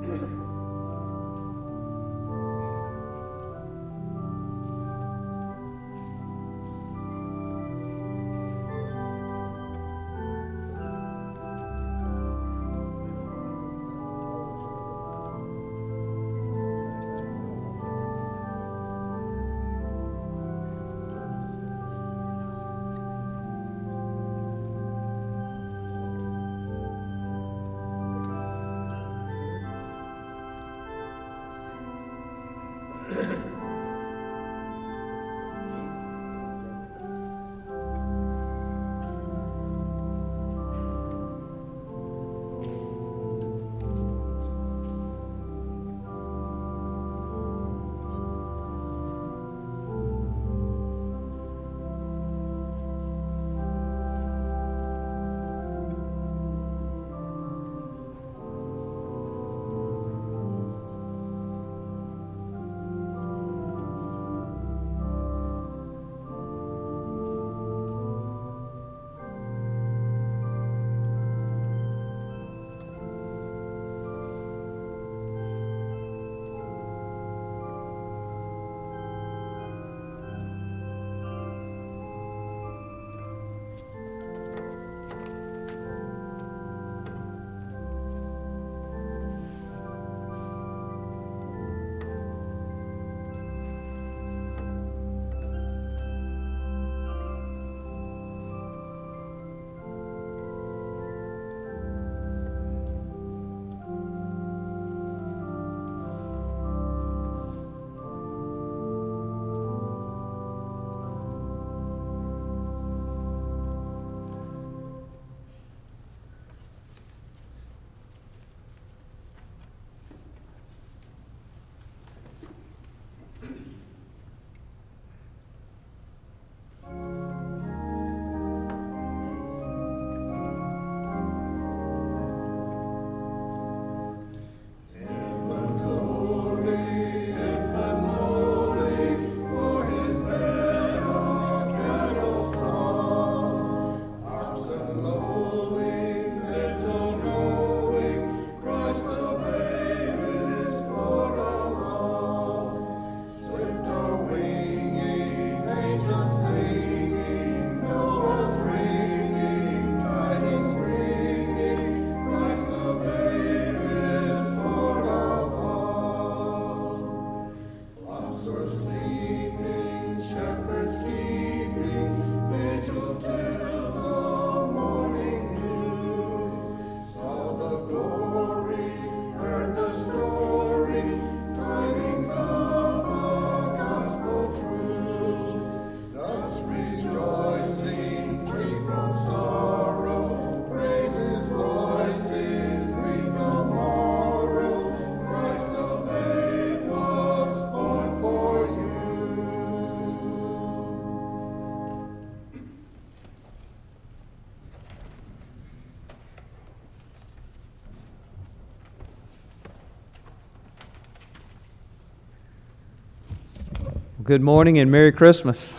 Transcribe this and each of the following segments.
Good morning and Merry Christmas.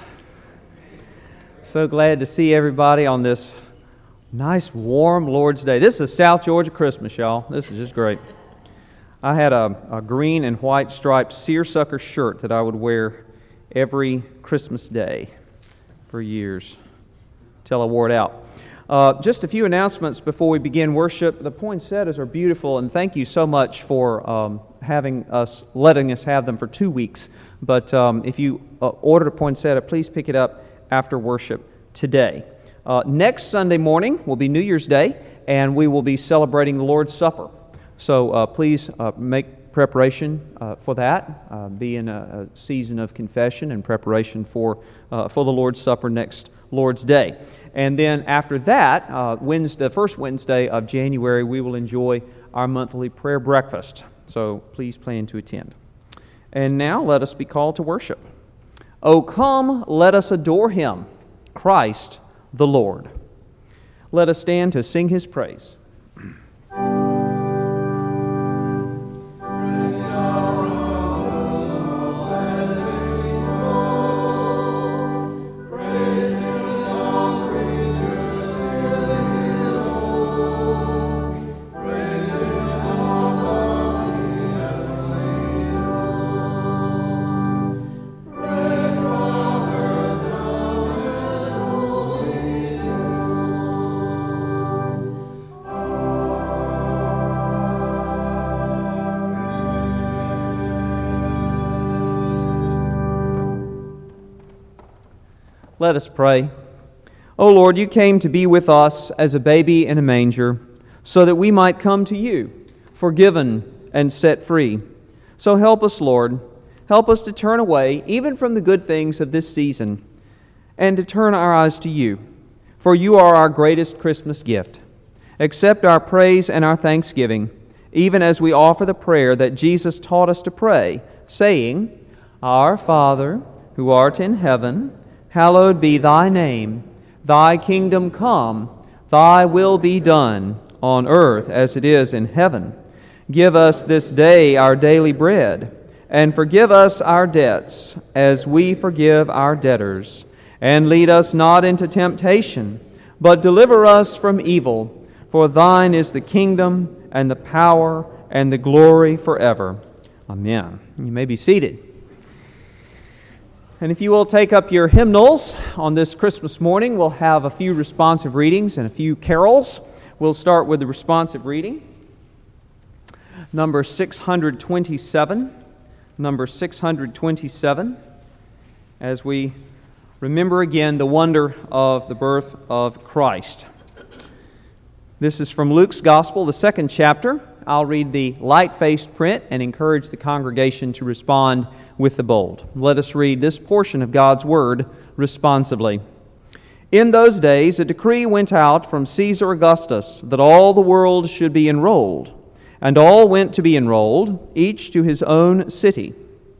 So glad to see everybody on this nice, warm Lord's Day. This is South Georgia Christmas, y'all. This is just great. I had a green and white striped seersucker shirt that I would wear every Christmas day for years till I wore it out. Just a few announcements before we begin worship. The poinsettias are beautiful, and thank you so much for letting us have them for 2 weeks. But if you ordered a poinsettia, please pick it up after worship today. Next Sunday morning will be New Year's Day, and we will be celebrating the Lord's Supper. So please make preparation for that. Be in a season of confession and preparation for the Lord's Supper next Lord's Day. And then after that, the first Wednesday of January, we will enjoy our monthly prayer breakfast. So please plan to attend. And now let us be called to worship. O come, let us adore Him, Christ the Lord. Let us stand to sing His praise. Let us pray. O Lord, you came to be with us as a baby in a manger, so that we might come to you, forgiven and set free. So help us, Lord. Help us to turn away, even from the good things of this season, and to turn our eyes to you, for you are our greatest Christmas gift. Accept our praise and our thanksgiving, even as we offer the prayer that Jesus taught us to pray, saying, Our Father, who art in heaven, hallowed be thy name. Thy kingdom come, thy will be done, on earth as it is in heaven. Give us this day our daily bread, and forgive us our debts, as we forgive our debtors. And lead us not into temptation, but deliver us from evil. For thine is the kingdom, and the power, and the glory forever. Amen. You may be seated. And if you will take up your hymnals on this Christmas morning, we'll have a few responsive readings and a few carols. We'll start with the responsive reading. Number 627. Number 627. As we remember again the wonder of the birth of Christ. This is from Luke's Gospel, the 2nd chapter. I'll read the light-faced print and encourage the congregation to respond with the bold. Let us read this portion of God's Word responsively. In those days, a decree went out from Caesar Augustus that all the world should be enrolled. And all went to be enrolled, each to his own city.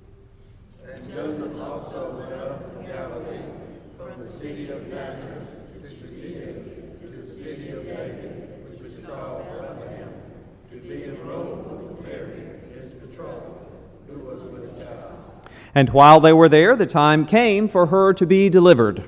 And Joseph also went up from Galilee, from the city of Nazareth to Judea, to the city of David, which is called Bethlehem, to be enrolled with Mary, his betrothed, who was with child. And while they were there, the time came for her to be delivered.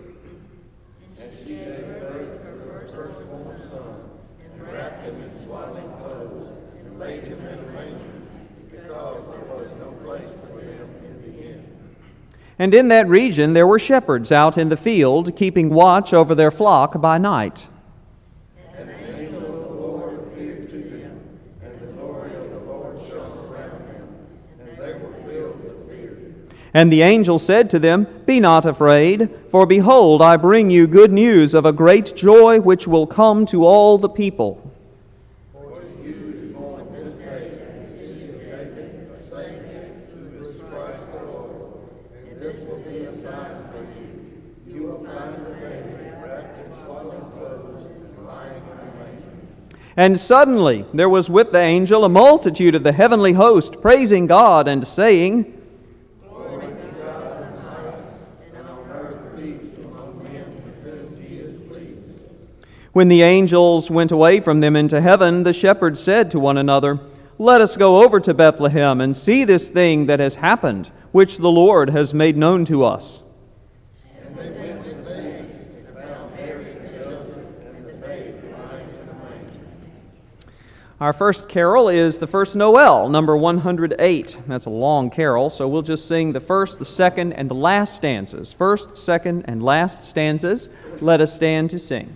And she gave birth to her firstborn son, and wrapped him in swaddling clothes, and laid him in a manger, because there was no place for them in the inn. And in that region there were shepherds out in the field, keeping watch over their flock by night. And an angel of the Lord appeared to them, and the glory of the Lord shone around them, and they were filled with fear. And the angel said to them, Be not afraid, for behold, I bring you good news of a great joy which will come to all the people. For to you is born this day in the city of David a Savior, who is Christ the Lord. And this will be a sign for you. You will find the baby wrapped in swaddling clothes and lying in a manger. And suddenly there was with the angel a multitude of the heavenly host, praising God and saying, Glory to God in the highest, and on earth peace among men with whom he is pleased. When the angels went away from them into heaven, the shepherds said to one another, Let us go over to Bethlehem and see this thing that has happened, which the Lord has made known to us. And they went with haste and found Mary and Joseph and the babe lying in a manger. Our first carol is the first Noel, number 108. That's a long carol, so we'll just sing the first, the second, and the last stanzas. First, second, and last stanzas. Let us stand to sing.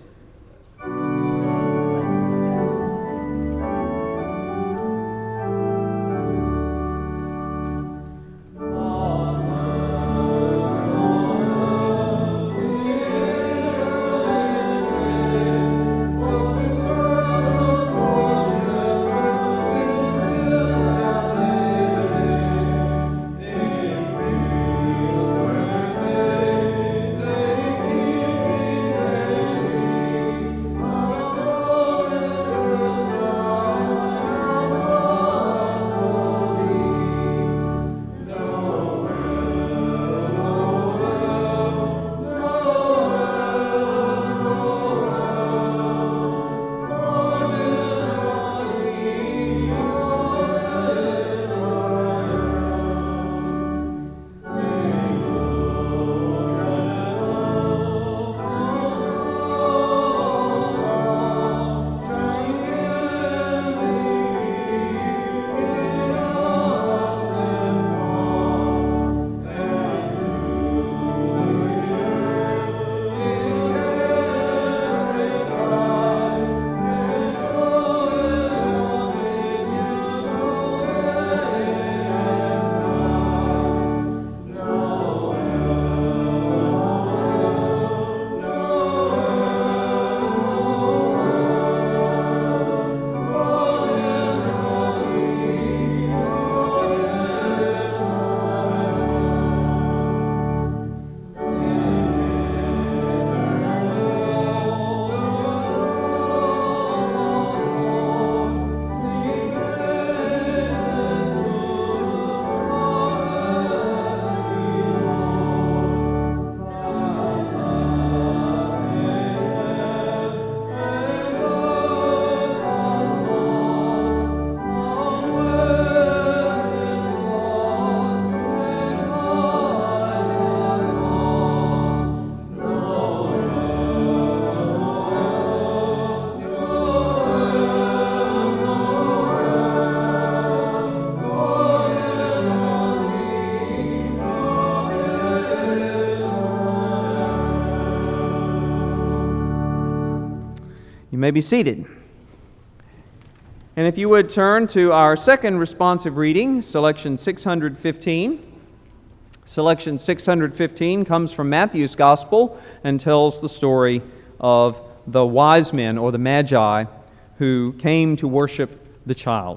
may be seated. And if you would turn to our second responsive reading, selection 615. Selection 615 comes from Matthew's Gospel and tells the story of the wise men, or the Magi, who came to worship the child.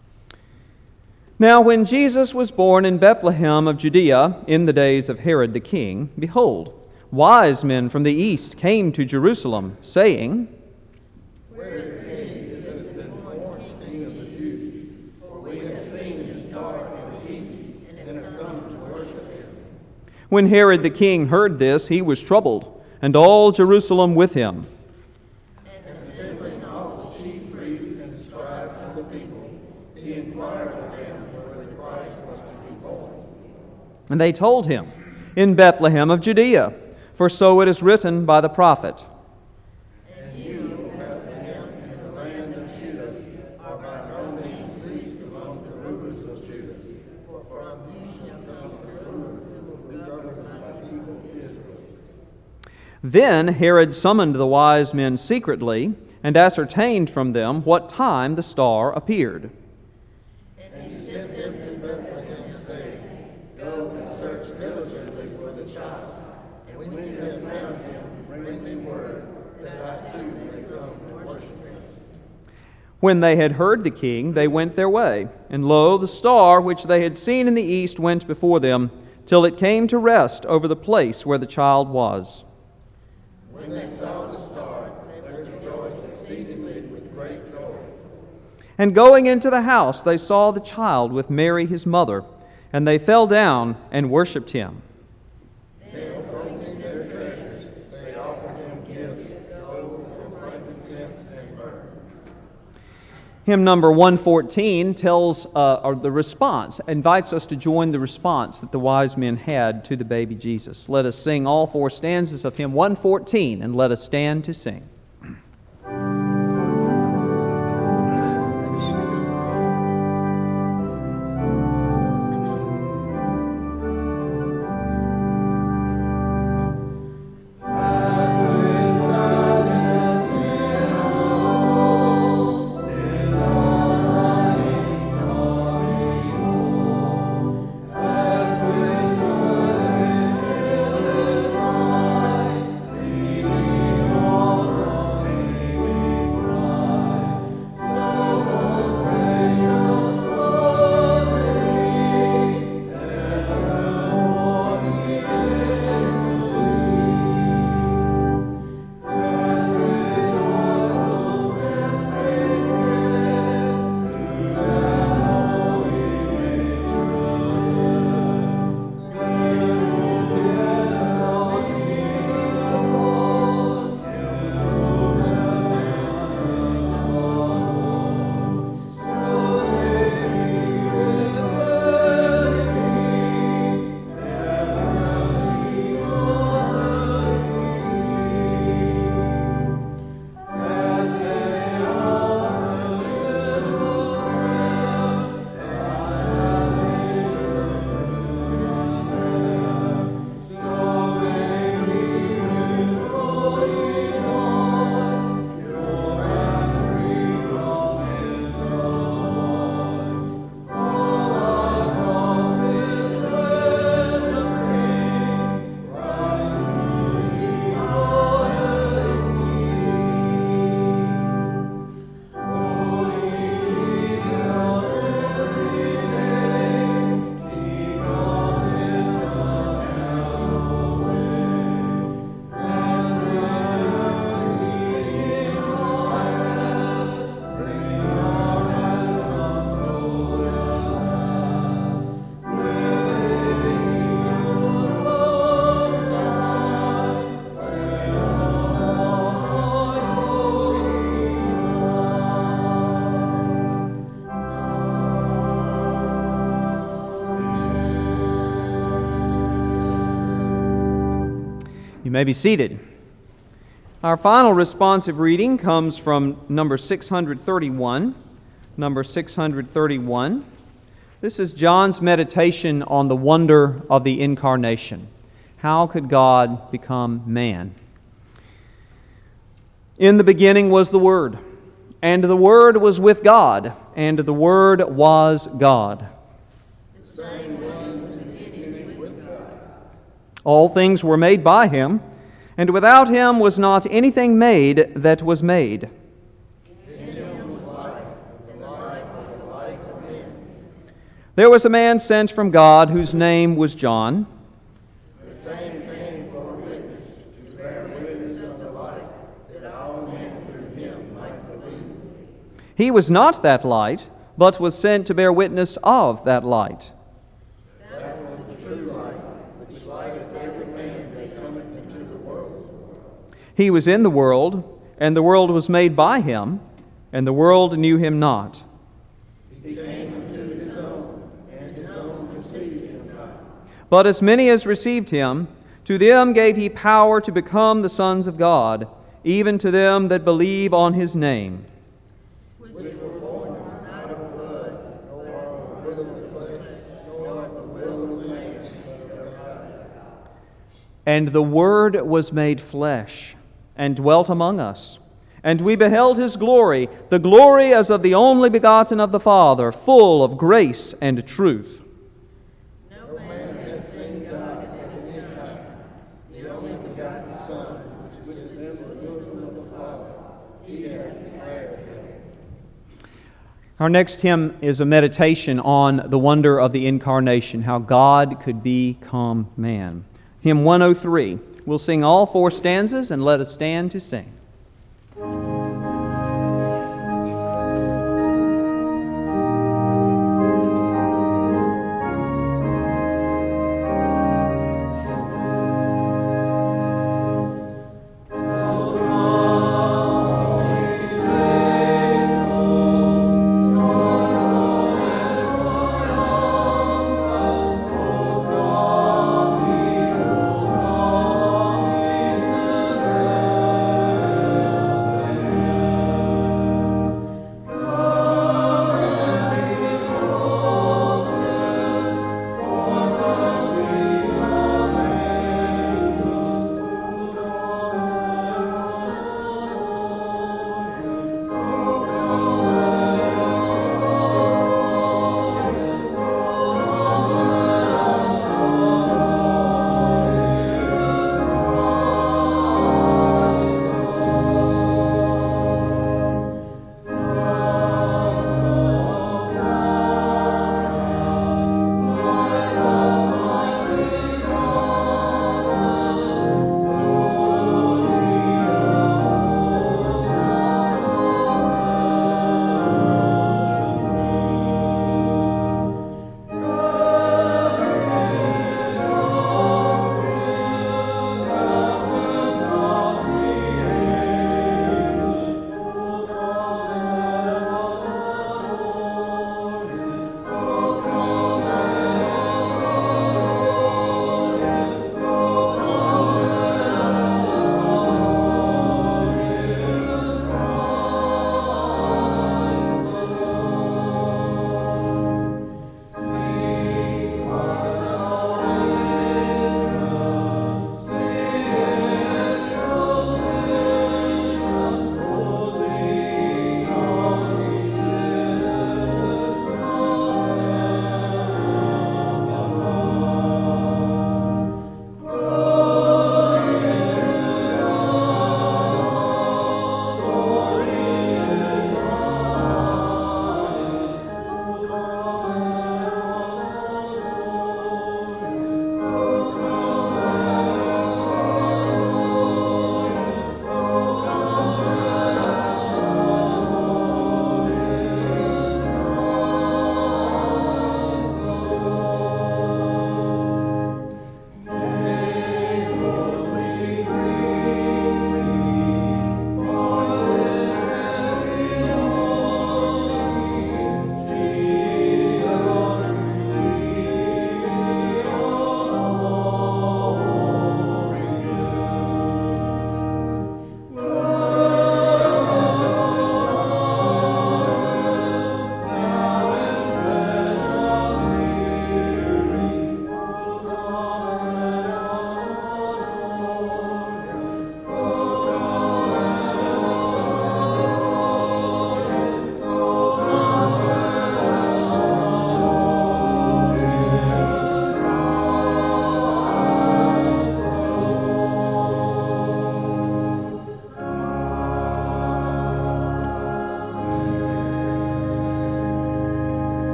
Now, when Jesus was born in Bethlehem of Judea in the days of Herod the king, behold, wise men from the east came to Jerusalem, saying, Where is he that has been born King of the Jews? For we have seen his star in the east, and have come to worship him. When Herod the king heard this, he was troubled, and all Jerusalem with him. And assembling all the chief priests and scribes of the people, he inquired of them where the Christ was to be born. And they told him, In Bethlehem of Judea, for so it is written by the prophet. And you, Bethlehem, in the land of Judah, are by no means least among the rulers of Judah. For from you shall come a ruler who will govern my people Israel. Then Herod summoned the wise men secretly, and ascertained from them what time the star appeared. And he sent them to Bethlehem, saying, Go and search diligently for the child, and when you have found him, bring me word, that I too may come and worship him. When they had heard the king, they went their way. And lo, the star which they had seen in the east went before them, till it came to rest over the place where the child was. When they saw the star, they rejoiced exceedingly with great joy. And going into the house, they saw the child with Mary his mother, and they fell down and worshipped him. Then, opening their treasures, they offered him gifts, gold and frankincense and myrrh. Hymn number 114 tells the response, invites us to join the response that the wise men had to the baby Jesus. Let us sing all four stanzas of hymn 114, and let us stand to sing. You may be seated. Our final responsive reading comes from number 631. Number 631. This is John's meditation on the wonder of the incarnation. How could God become man? In the beginning was the Word, and the Word was with God, and the Word was God. The same was in the beginning with God. All things were made by Him, and without Him was not anything made that was made. In Him was life, and the life was the light of men. There was a man sent from God whose name was John. The same came for a witness, to bear witness of the light, that all men through him might believe. He was not that light, but was sent to bear witness of that light. That was the true light, which lighteth every man that cometh into the world. He was in the world, and the world was made by Him, and the world knew Him not. He came unto his own, and his own received him not. But as many as received Him, to them gave He power to become the sons of God, even to them that believe on His name. Which were born not of blood, nor of the will of the flesh, nor of the will of man, but of God. And the Word was made flesh, and dwelt among us. And we beheld His glory, the glory as of the only begotten of the Father, full of grace and truth. No man hath seen God at any time. The only begotten Son, which is in the bosom of the Father, He hath declared him. Our next hymn is a meditation on the wonder of the incarnation, how God could become man. Hymn 103. We'll sing all 4 stanzas, and let us stand to sing.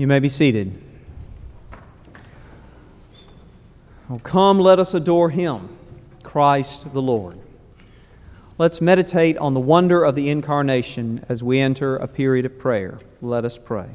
You may be seated. Oh, come, let us adore Him, Christ the Lord. Let's meditate on the wonder of the Incarnation as we enter a period of prayer. Let us pray.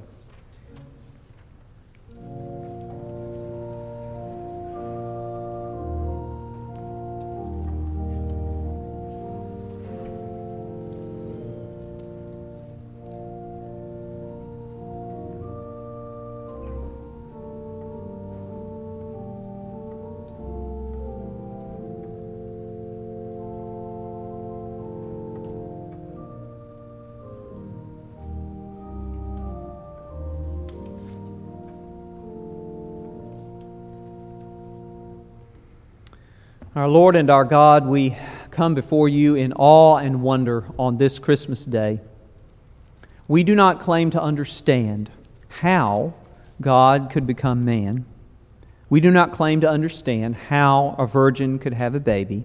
Our Lord and our God, we come before you in awe and wonder on this Christmas day. We do not claim to understand how God could become man. We do not claim to understand how a virgin could have a baby.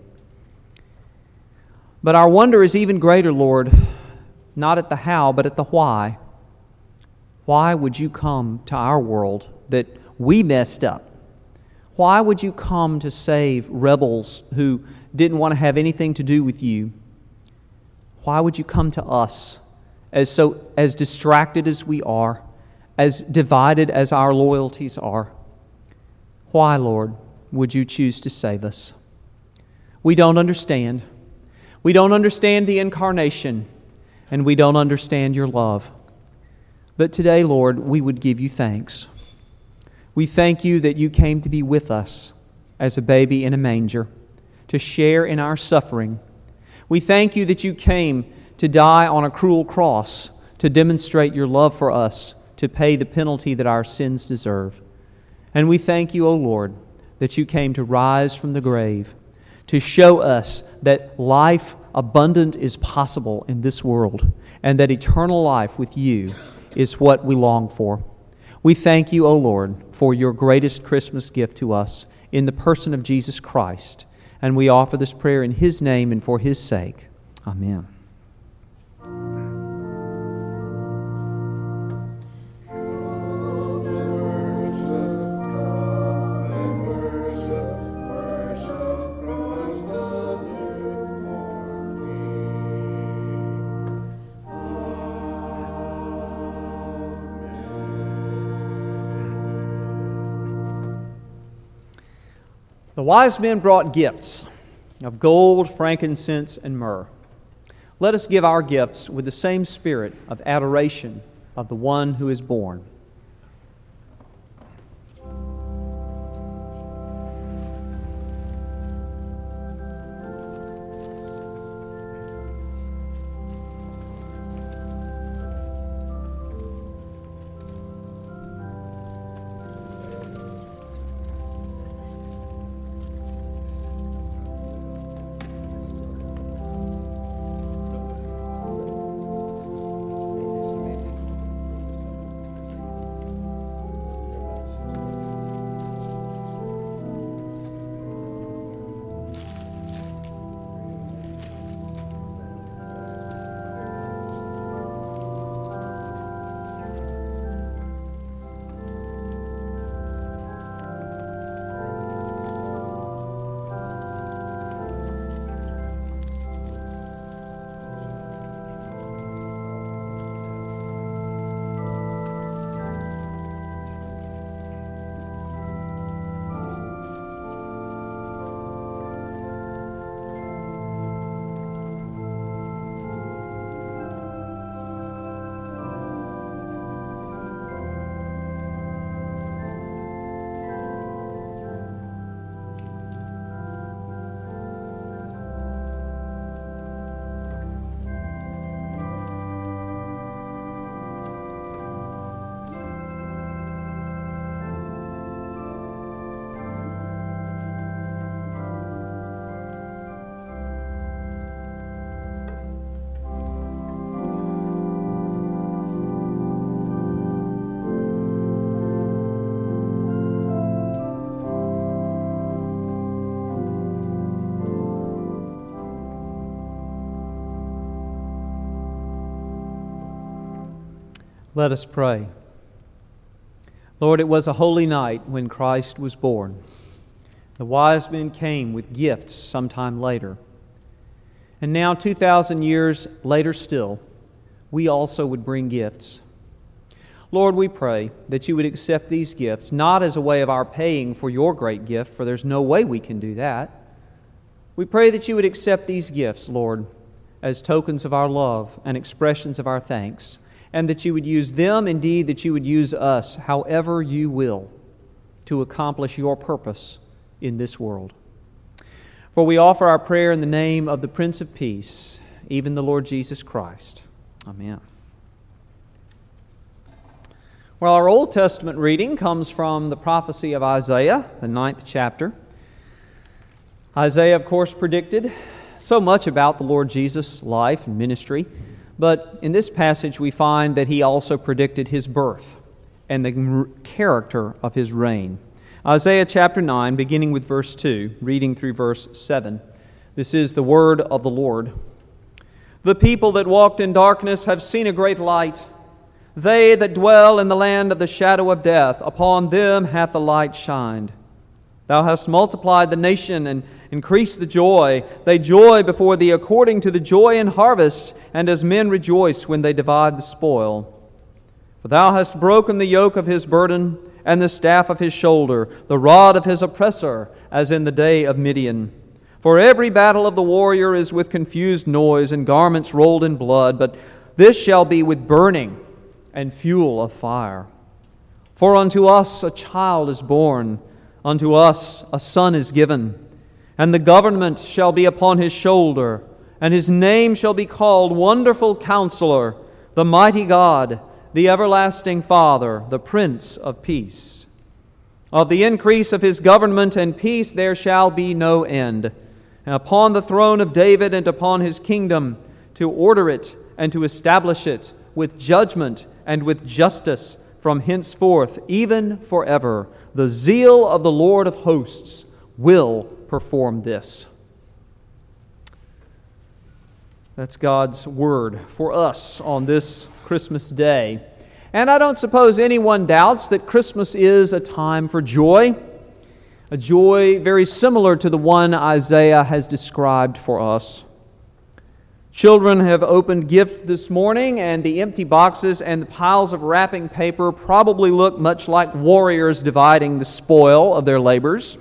But our wonder is even greater, Lord, not at the how, but at the why. Why would you come to our world that we messed up? Why would you come to save rebels who didn't want to have anything to do with you? Why would you come to us as distracted as we are, as divided as our loyalties are? Why, Lord, would you choose to save us? We don't understand. We don't understand the Incarnation, and we don't understand your love. But today, Lord, we would give you thanks. We thank you that you came to be with us as a baby in a manger, to share in our suffering. We thank you that you came to die on a cruel cross, to demonstrate your love for us, to pay the penalty that our sins deserve. And we thank you, O Lord, that you came to rise from the grave, to show us that life abundant is possible in this world, and that eternal life with you is what we long for. We thank you, O Lord, for your greatest Christmas gift to us in the person of Jesus Christ. And we offer this prayer in His name and for His sake. Amen. The wise men brought gifts of gold, frankincense, and myrrh. Let us give our gifts with the same spirit of adoration of the one who is born. Let us pray. Lord, it was a holy night when Christ was born. The wise men came with gifts sometime later. And now, 2,000 years later still, we also would bring gifts. Lord, we pray that you would accept these gifts, not as a way of our paying for your great gift, for there's no way we can do that. We pray that you would accept these gifts, Lord, as tokens of our love and expressions of our thanks, and that you would use them, indeed, that you would use us, however you will, to accomplish your purpose in this world. For we offer our prayer in the name of the Prince of Peace, even the Lord Jesus Christ. Amen. Well, our Old Testament reading comes from the prophecy of Isaiah, the 9th chapter. Isaiah, of course, predicted so much about the Lord Jesus' life and ministry, but in this passage we find that he also predicted his birth and the character of his reign. Isaiah chapter 9, beginning with verse 2, reading through verse 7. This is the word of the Lord. The people that walked in darkness have seen a great light. They that dwell in the land of the shadow of death, upon them hath the light shined. Thou hast multiplied the nation and increased the joy. They joy before thee according to the joy in harvest, and as men rejoice when they divide the spoil. For thou hast broken the yoke of his burden, and the staff of his shoulder, the rod of his oppressor, as in the day of Midian. For every battle of the warrior is with confused noise, and garments rolled in blood, but this shall be with burning and fuel of fire. For unto us a child is born, unto us a son is given, and the government shall be upon his shoulder, and his name shall be called Wonderful Counselor, the Mighty God, the Everlasting Father, the Prince of Peace. Of the increase of his government and peace there shall be no end, and upon the throne of David and upon his kingdom, to order it and to establish it with judgment and with justice from henceforth, even forever. The zeal of the Lord of hosts will perform this. That's God's word for us on this Christmas day. And I don't suppose anyone doubts that Christmas is a time for joy, a joy very similar to the one Isaiah has described for us. Children have opened gifts this morning, and the empty boxes and the piles of wrapping paper probably look much like warriors dividing the spoil of their labors.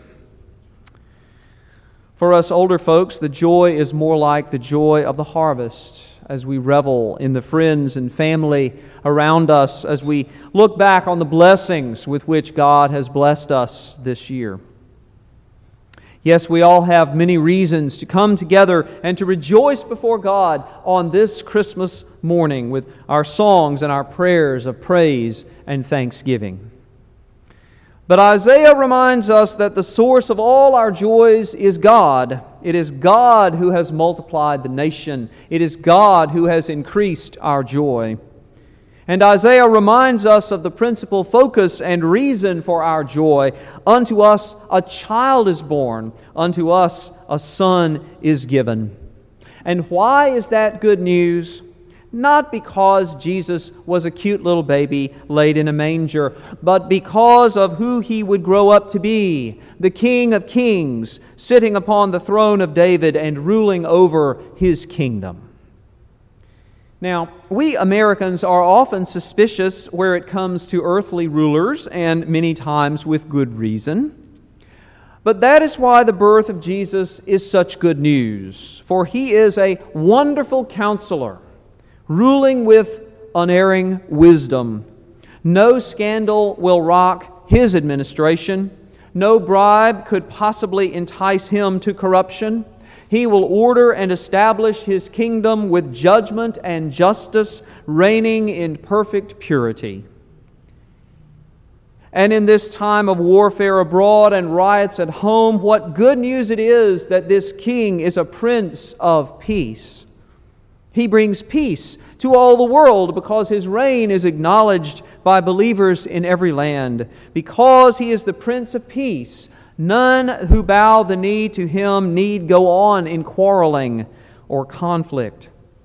For us older folks, the joy is more like the joy of the harvest as we revel in the friends and family around us, as we look back on the blessings with which God has blessed us this year. Yes, we all have many reasons to come together and to rejoice before God on this Christmas morning with our songs and our prayers of praise and thanksgiving. But Isaiah reminds us that the source of all our joys is God. It is God who has multiplied the nation. It is God who has increased our joy. And Isaiah reminds us of the principal focus and reason for our joy. Unto us a child is born, unto us a son is given. And why is that good news? Not because Jesus was a cute little baby laid in a manger, but because of who he would grow up to be, the King of Kings, sitting upon the throne of David and ruling over his kingdom. Now, we Americans are often suspicious where it comes to earthly rulers, and many times with good reason. But that is why the birth of Jesus is such good news, for he is a wonderful counselor, ruling with unerring wisdom. No scandal will rock his administration. No bribe could possibly entice him to corruption. He will order and establish his kingdom with judgment and justice, reigning in perfect purity. And in this time of warfare abroad and riots at home, what good news it is that this king is a prince of peace. He brings peace to all the world because his reign is acknowledged by believers in every land. Because he is the Prince of Peace, none who bow the knee to him need go on in quarreling or conflict.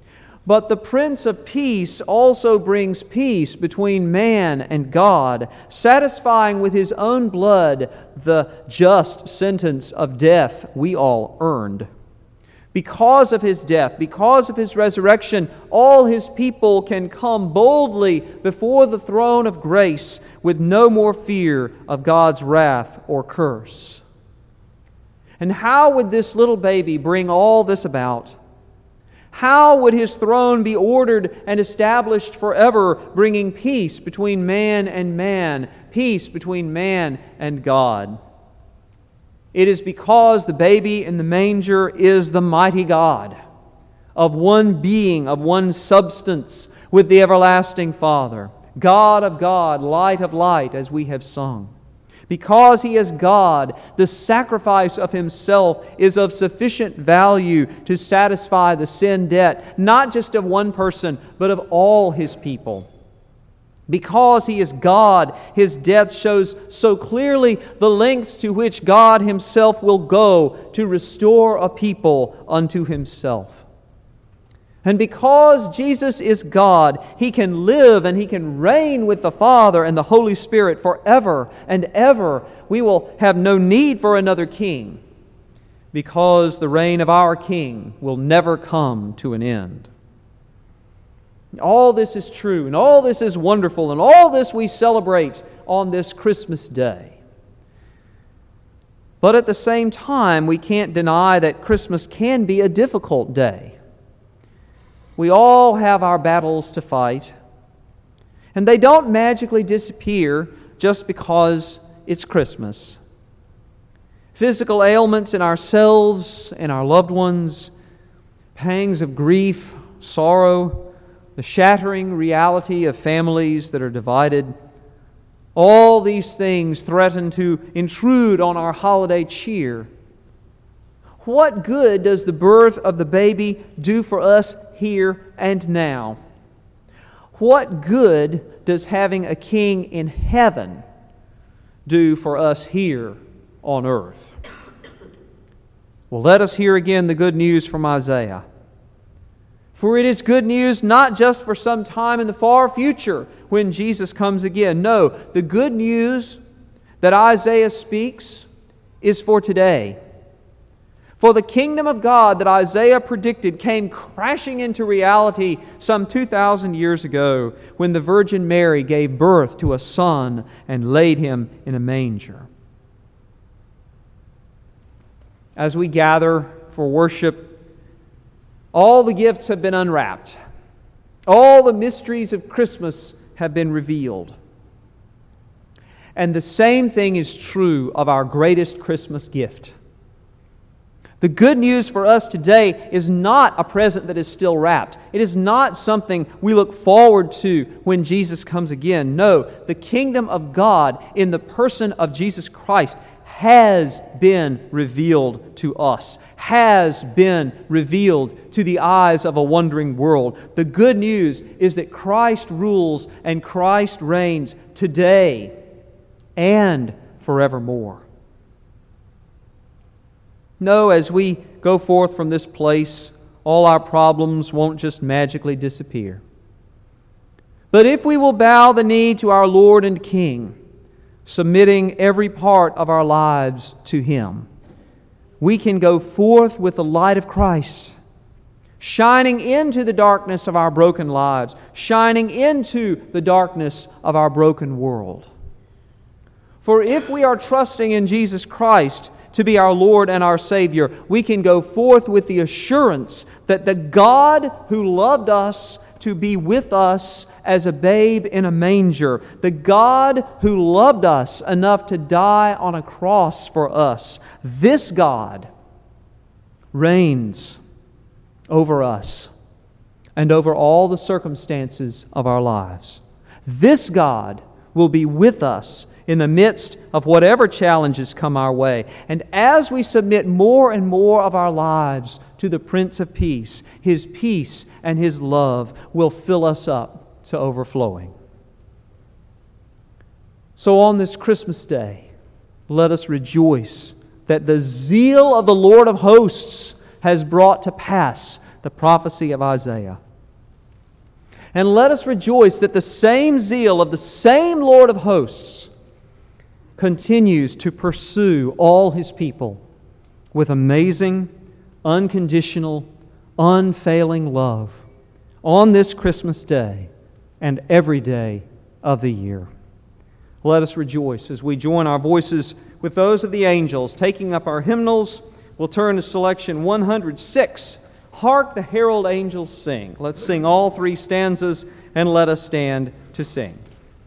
But the Prince of Peace also brings peace between man and God, satisfying with His own blood the just sentence of death we all earned. Because of His death, because of His resurrection, all His people can come boldly before the throne of grace with no more fear of God's wrath or curse. And how would this little baby bring all this about? How would His throne be ordered and established forever, bringing peace between man and man, peace between man and God? It is because the baby in the manger is the mighty God, of one being, of one substance, with the everlasting Father, God of God, light of light, as we have sung. Because He is God, the sacrifice of Himself is of sufficient value to satisfy the sin debt, not just of one person, but of all His people. Because He is God, His death shows so clearly the lengths to which God Himself will go to restore a people unto Himself. And because Jesus is God, He can live and He can reign with the Father and the Holy Spirit forever and ever. We will have no need for another king, because the reign of our King will never come to an end. All this is true, and all this is wonderful, and all this we celebrate on this Christmas day. But at the same time, we can't deny that Christmas can be a difficult day. We all have our battles to fight, and they don't magically disappear just because it's Christmas. Physical ailments in ourselves and our loved ones, pangs of grief, sorrow, the shattering reality of families that are divided, all these things threaten to intrude on our holiday cheer. What good does the birth of the baby do for us here and now? What good does having a king in heaven do for us here on earth? Well, let us hear again the good news from Isaiah. For it is good news not just for some time in the far future when Jesus comes again. No, the good news that Isaiah speaks is for today. For the kingdom of God that Isaiah predicted came crashing into reality some 2,000 years ago when the Virgin Mary gave birth to a son and laid him in a manger. As we gather for worship, all the gifts have been unwrapped. All the mysteries of Christmas have been revealed. And the same thing is true of our greatest Christmas gift. The good news for us today is not a present that is still wrapped. It is not something we look forward to when Jesus comes again. No, the kingdom of God in the person of Jesus Christ has been revealed to us, has been revealed to the eyes of a wondering world. The good news is that Christ rules and Christ reigns today and forevermore. No, as we go forth from this place, all our problems won't just magically disappear. But if we will bow the knee to our Lord and King, submitting every part of our lives to Him, we can go forth with the light of Christ, shining into the darkness of our broken lives, shining into the darkness of our broken world. For if we are trusting in Jesus Christ to be our Lord and our Savior, we can go forth with the assurance that the God who loved us to be with us as a babe in a manger, the God who loved us enough to die on a cross for us, this God reigns over us and over all the circumstances of our lives. This God will be with us in the midst of whatever challenges come our way. And as we submit more and more of our lives to the Prince of Peace, His peace and His love will fill us up to overflowing. So on this Christmas day, let us rejoice that the zeal of the Lord of hosts has brought to pass the prophecy of Isaiah. And let us rejoice that the same zeal of the same Lord of hosts continues to pursue all His people with amazing, unconditional, unfailing love on this Christmas day and every day of the year. Let us rejoice as we join our voices with those of the angels, taking up our hymnals. We'll turn to selection 106. Hark the herald angels sing. Let's sing all three stanzas and let us stand to sing.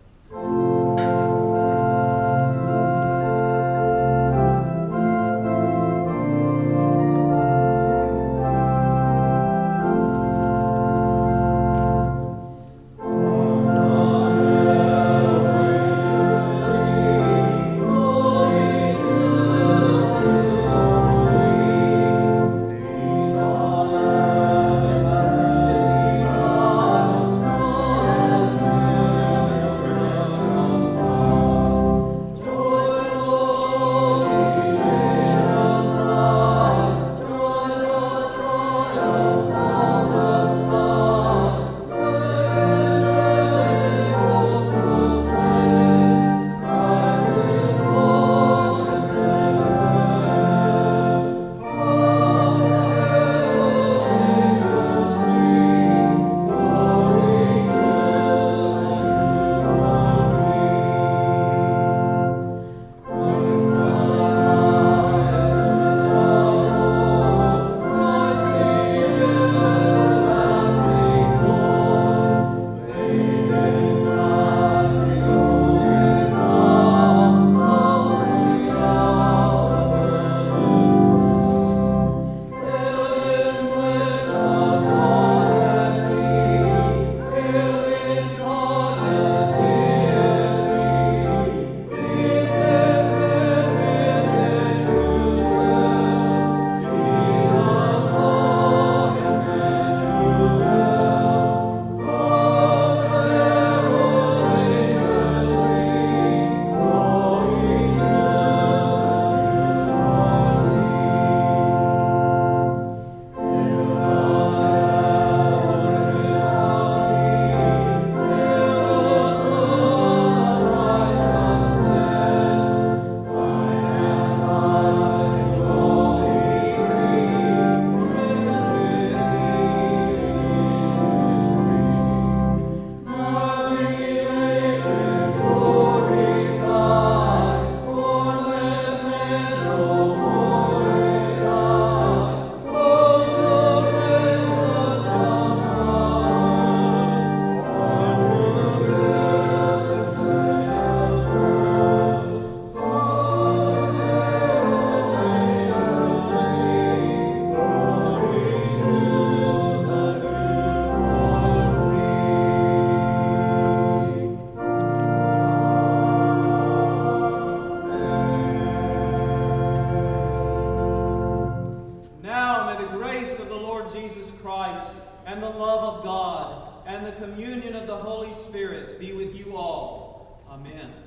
and the love of God and the communion of the Holy Spirit be with you all. Amen.